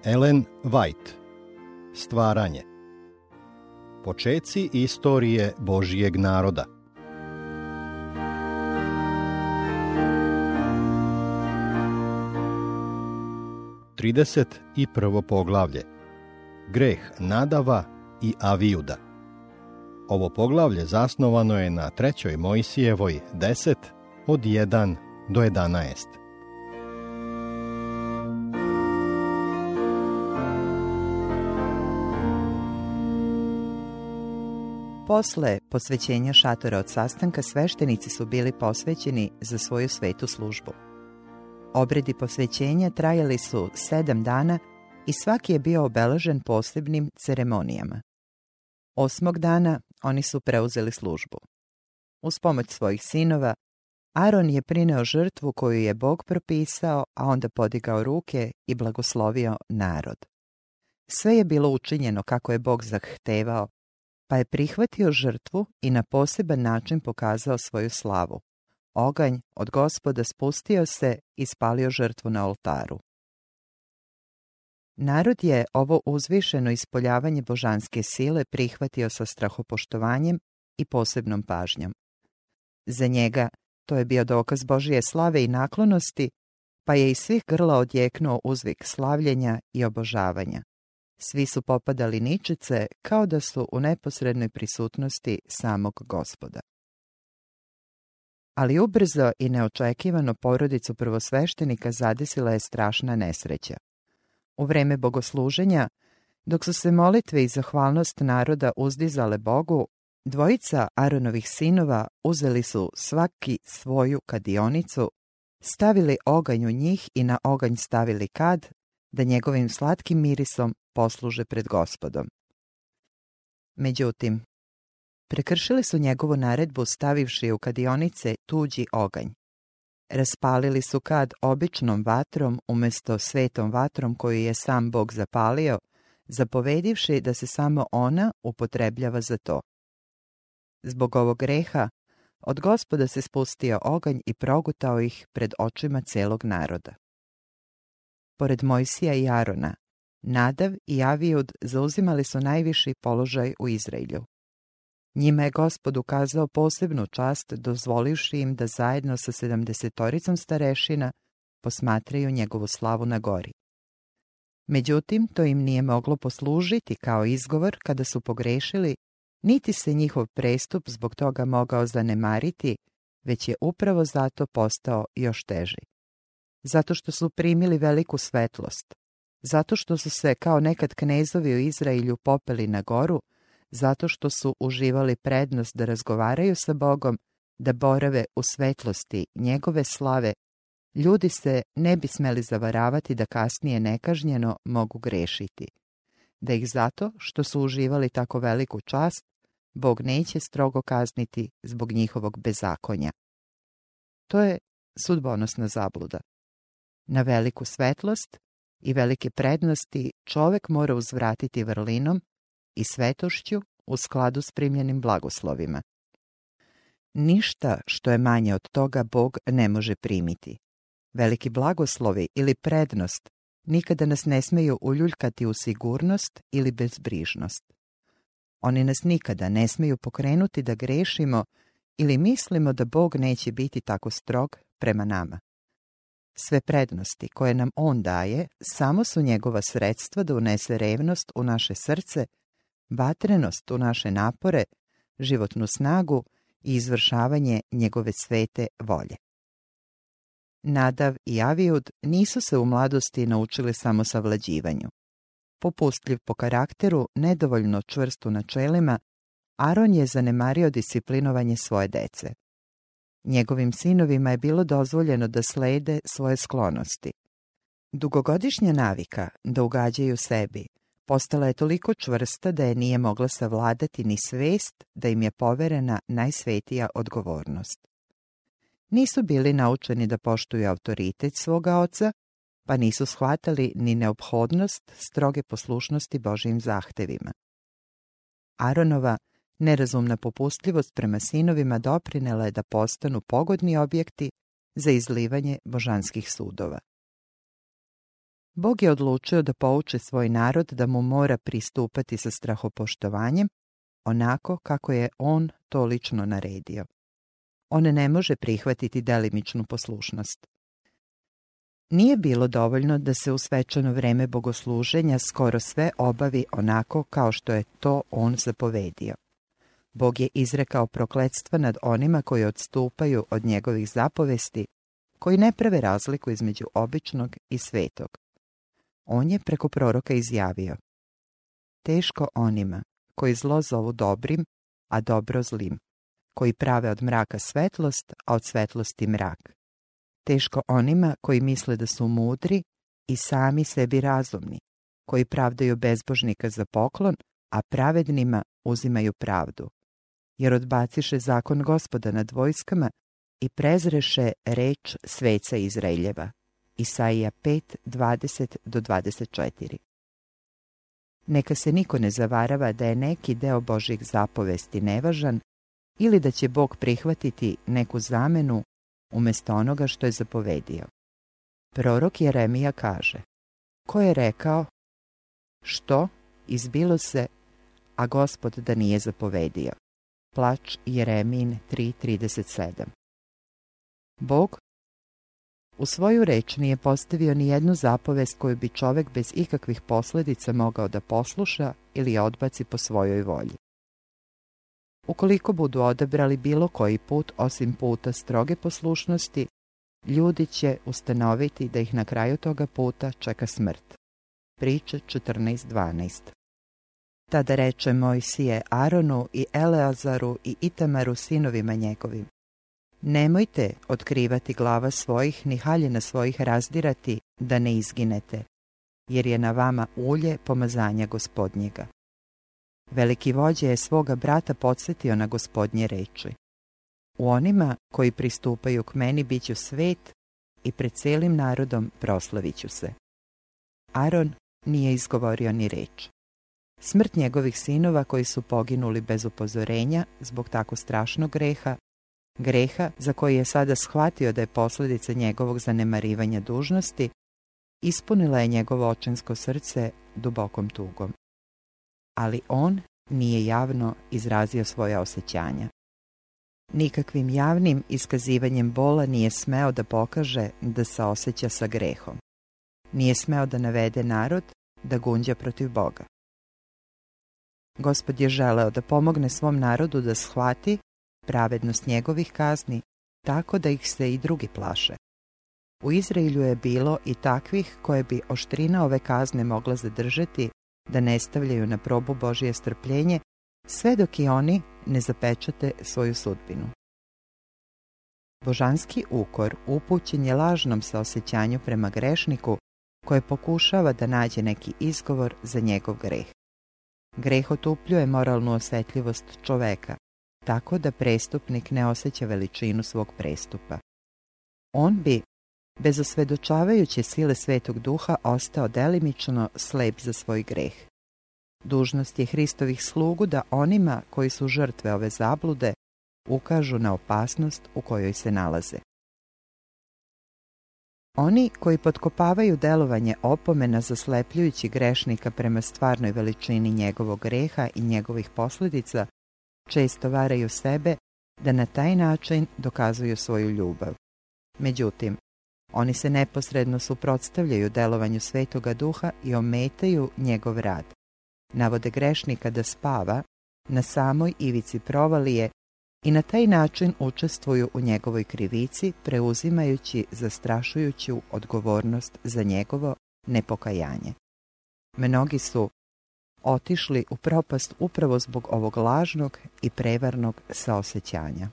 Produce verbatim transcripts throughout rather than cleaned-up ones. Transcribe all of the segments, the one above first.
Ellen White. Stvaranje. Počeci istorije Božjeg naroda. trideset prvo poglavlje. Greh Nadava i Avijuda. Ovo poglavlje zasnovano je na trećoj Mojsijevoj deset od jedan do jedanaest. Posle posvećenja šatora od sastanka, sveštenici su bili posvećeni za svoju svetu službu. Obredi posvećenja trajali su sedam dana i svaki je bio obeležen posebnim ceremonijama. Osmog dana oni su preuzeli službu. Uz pomoć svojih sinova, Aron je prineo žrtvu koju je Bog propisao, a onda podigao ruke i blagoslovio narod. Sve je bilo učinjeno kako je Bog zahtevao, pa je prihvatio žrtvu i na poseban način pokazao svoju slavu. Oganj od Gospoda spustio se i spalio žrtvu na oltaru. Narod je ovo uzvišeno ispoljavanje božanske sile prihvatio sa strahopoštovanjem i posebnom pažnjom. Za njega to je bio dokaz Božje slave i naklonosti, pa je iz svih grla odjeknuo uzvik slavljenja i obožavanja. Svi su popadali ničice kao da su u neposrednoj prisutnosti samog Gospoda. Ali ubrzo i neočekivano porodicu prvosveštenika zadesila je strašna nesreća. U vreme bogosluženja, dok su se molitve i zahvalnost naroda uzdizale Bogu, dvojica Aronovih sinova uzeli su svaki svoju kadionicu, stavili oganj u njih i na oganj stavili kad, da njegovim slatkim mirisom posluže pred Gospodom. Međutim, prekršili su njegovu naredbu stavivši u kadionice tuđi oganj. Raspalili su kad običnom vatrom umjesto svetom vatrom koju je sam Bog zapalio, zapovedivši da se samo ona upotrebljava za to. Zbog ovog greha od Gospoda se spustio oganj i progutao ih pred očima celog naroda. Pored Mojsija i Arona, Nadav i Avijud zauzimali su najviši položaj u Izraelju. Njima je Gospod ukazao posebnu čast, dozvolivši im da zajedno sa sedamdesetoricom starešina posmatraju njegovu slavu na gori. Međutim, to im nije moglo poslužiti kao izgovor kada su pogrešili, niti se njihov prestup zbog toga mogao zanemariti, već je upravo zato postao još teži. Zato što su primili veliku svetlost, zato što su se kao nekad knezovi u Izraelju popeli na goru, zato što su uživali prednost da razgovaraju sa Bogom, da borave u svetlosti njegove slave, ljudi se ne bi smeli zavaravati da kasnije nekažnjeno mogu grešiti. Da ih zato što su uživali tako veliku čast, Bog neće strogo kazniti zbog njihovog bezakonja. To je sudbonosna zabluda. Na veliku svetlost i velike prednosti čovek mora uzvratiti vrlinom i svetošću u skladu s primljenim blagoslovima. Ništa što je manje od toga Bog ne može primiti. Veliki blagoslovi ili prednost nikada nas ne smeju uljuljkati u sigurnost ili bezbrižnost. Oni nas nikada ne smeju pokrenuti da grešimo ili mislimo da Bog neće biti tako strog prema nama. Sve prednosti koje nam On daje samo su njegova sredstva da unese revnost u naše srce, vatrenost u naše napore, životnu snagu i izvršavanje njegove svete volje. Nadav i Avijud nisu se u mladosti naučili samo savlađivanju. Popustljiv po karakteru, nedovoljno čvrst u načelima, Aron je zanemario disciplinovanje svoje dece. Njegovim sinovima je bilo dozvoljeno da slede svoje sklonosti. Dugogodišnja navika da ugađaju sebi postala je toliko čvrsta da je nije mogla savladati ni svest da im je poverena najsvetija odgovornost. Nisu bili naučeni da poštuju autoritet svoga oca, pa nisu shvatali ni neophodnost stroge poslušnosti Božjim zahtevima. Aronova nerazumna popustljivost prema sinovima doprinela je da postanu pogodni objekti za izlivanje božanskih sudova. Bog je odlučio da pouči svoj narod da mu mora pristupati sa strahopoštovanjem, onako kako je on to lično naredio. On ne može prihvatiti delimičnu poslušnost. Nije bilo dovoljno da se u svečano vreme bogosluženja skoro sve obavi onako kao što je to on zapovedio. Bog je izrekao prokletstva nad onima koji odstupaju od njegovih zapovesti, koji ne prave razliku između običnog i svetog. On je preko proroka izjavio: teško onima koji zlo zovu dobrim, a dobro zlim, koji prave od mraka svetlost, a od svetlosti mrak. Teško onima koji misle da su mudri i sami sebi razumni, koji pravdaju bezbožnika za poklon, a pravednima uzimaju pravdu. Jer odbaciše zakon Gospoda nad vojskama i prezreše reč sveca Izraeljeva. Isaija pet, dvadeset do dvadeset četiri. Neka se niko ne zavarava da je neki deo Božjih zapovesti nevažan ili da će Bog prihvatiti neku zamenu umjesto onoga što je zapovedio. Prorok Jeremija kaže: ko je rekao, što izbilo se, a Gospod da nije zapovedio? Plač Jeremijin tri trideset sedam. Bog u svoju reč nije postavio ni jednu zapovest koju bi čovjek bez ikakvih posljedica mogao da posluša ili je odbaci po svojoj volji. Ukoliko budu odabrali bilo koji put osim puta stroge poslušnosti, ljudi će ustanoviti da ih na kraju toga puta čeka smrt. Priče četrnaest dvanaest. Tada reče Mojsije Aronu i Eleazaru i Itamaru sinovima njegovim: nemojte otkrivati glava svojih ni haljina svojih razdirati da ne izginete, jer je na vama ulje pomazanja Gospodnjega. Veliki vođa je svoga brata podsjetio na Gospodnje reči: u onima koji pristupaju k meni bit ću svet i pred cijelim narodom proslavit ću se. Aron nije izgovorio ni reč. Smrt njegovih sinova koji su poginuli bez upozorenja zbog tako strašnog greha, greha za koji je sada shvatio da je posljedica njegovog zanemarivanja dužnosti, ispunila je njegovo očinsko srce dubokom tugom. Ali on nije javno izrazio svoja osjećanja. Nikakvim javnim iskazivanjem bola nije smeo da pokaže da se osjeća sa grehom. Nije smeo da navede narod da gunđa protiv Boga. Gospod je želeo da pomogne svom narodu da shvati pravednost njegovih kazni, tako da ih se i drugi plaše. U Izraelju je bilo i takvih koje bi oštrina ove kazne mogla zadržati da ne stavljaju na probu Božje strpljenje, sve dok i oni ne zapečate svoju sudbinu. Božanski ukor upućen je lažnom saosjećanju prema grešniku koje pokušava da nađe neki izgovor za njegov greh. Greh otupljuje moralnu osjetljivost čoveka, tako da prestupnik ne osjeća veličinu svog prestupa. On bi, bez osvedočavajuće sile Svetog Duha, ostao delimično slep za svoj greh. Dužnost je Hristovih slugu da onima koji su žrtve ove zablude ukažu na opasnost u kojoj se nalaze. Oni koji potkopavaju delovanje opomena zaslepljujući grešnika prema stvarnoj veličini njegovog greha i njegovih posljedica, često varaju sebe da na taj način dokazuju svoju ljubav. Međutim, oni se neposredno suprotstavljaju delovanju Svetoga Duha i ometaju njegov rad. Navode grešnika da spava na samoj ivici provalije i na taj način učestvuju u njegovoj krivici, preuzimajući zastrašujuću odgovornost za njegovo nepokajanje. Mnogi su otišli u propast upravo zbog ovog lažnog i prevarnog saosjećanja.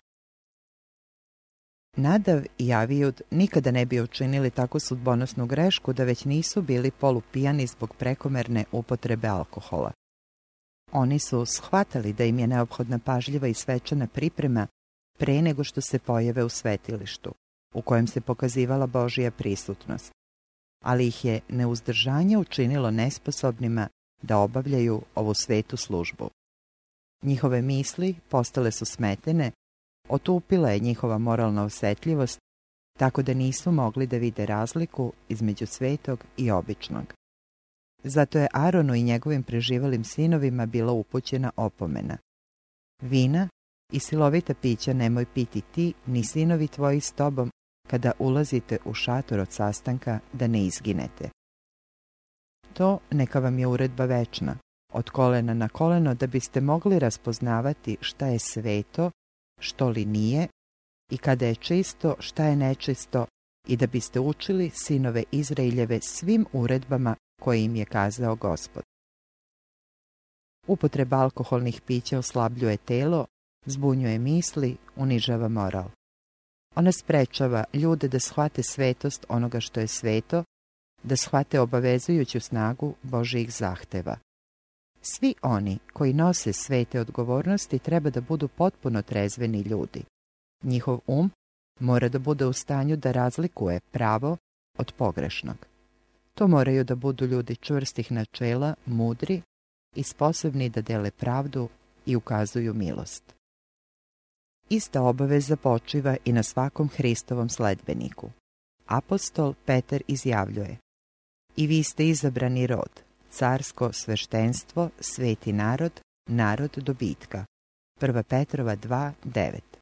Nadav i Avijud nikada ne bi učinili tako sudbonosnu grešku da već nisu bili polupijani zbog prekomerne upotrebe alkohola. Oni su shvatali da im je neophodna pažljiva i svečana priprema pre nego što se pojave u svetilištu, u kojem se pokazivala Božja prisutnost, ali ih je neuzdržanje učinilo nesposobnima da obavljaju ovu svetu službu. Njihove misli postale su smetene, otupila je njihova moralna osjetljivost tako da nisu mogli da vide razliku između svetog i običnog. Zato je Aronu i njegovim preživalim sinovima bila upućena opomena. Vina i silovita pića nemoj piti ti, ni sinovi tvoji s tobom, kada ulazite u šator od sastanka, da ne izginete. To neka vam je uredba večna, od kolena na koleno, da biste mogli raspoznavati šta je sveto, što li nije, i kada je čisto, šta je nečisto, i da biste učili sinove Izraeljeve svim uredbama koje im je kazao Gospod. Upotreba alkoholnih pića oslabljuje telo, zbunjuje misli, unižava moral. Ona sprečava ljude da shvate svetost onoga što je sveto, da shvate obavezujuću snagu Božijih zahteva. Svi oni koji nose svete odgovornosti treba da budu potpuno trezveni ljudi. Njihov um mora da bude u stanju da razlikuje pravo od pogrešnog. To moraju da budu ljudi čvrstih načela, mudri i sposobni da dele pravdu i ukazuju milost. Ista obaveza počiva i na svakom Hristovom sledbeniku. Apostol Petar izjavljuje: I vi ste izabrani rod, carsko sveštenstvo, sveti narod, narod dobitka. Prva Petrova dva devet.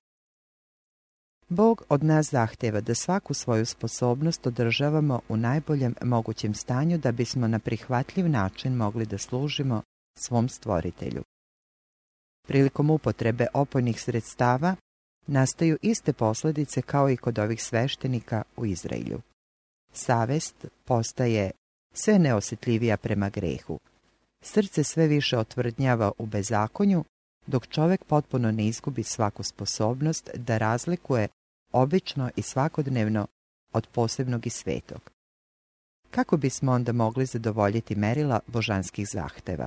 Bog od nas zahteva da svaku svoju sposobnost održavamo u najboljem mogućem stanju da bismo na prihvatljiv način mogli da služimo svom stvoritelju. Prilikom upotrebe opojnih sredstava nastaju iste posljedice kao i kod ovih sveštenika u Izraelju. Savest postaje sve neosjetljivija prema grehu. Srce sve više otvrdnjava u bezakonju, dok čovjek potpuno ne izgubi svaku sposobnost da razlikuje obično i svakodnevno od posebnog i svetog. Kako bismo onda mogli zadovoljiti merila božanskih zahteva?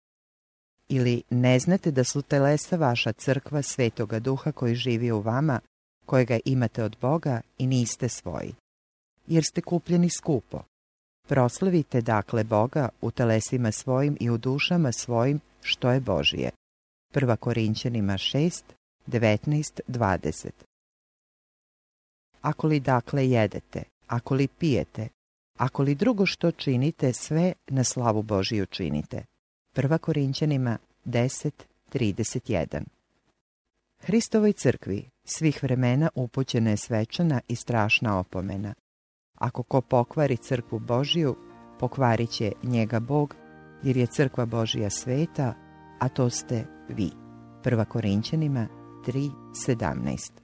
Ili ne znate da su telesa vaša crkva Svetoga Duha koji živi u vama, kojega imate od Boga i niste svoji, jer ste kupljeni skupo. Proslavite dakle Boga u telesima svojim i u dušama svojim, što je Božije. Prva Korinćanima šest, devetnaest, dvadeset. Ako li dakle jedete, ako li pijete, ako li drugo što činite, sve na slavu Božiju činite. Prva Korinćanima deset, trideset jedan. Hristovoj crkvi svih vremena upućena je svečana i strašna opomena. Ako ko pokvari crkvu Božiju, pokvarit će njega Bog, jer je crkva Božija sveta, a to ste vi. Prva Korinćanima tri, sedamnaest.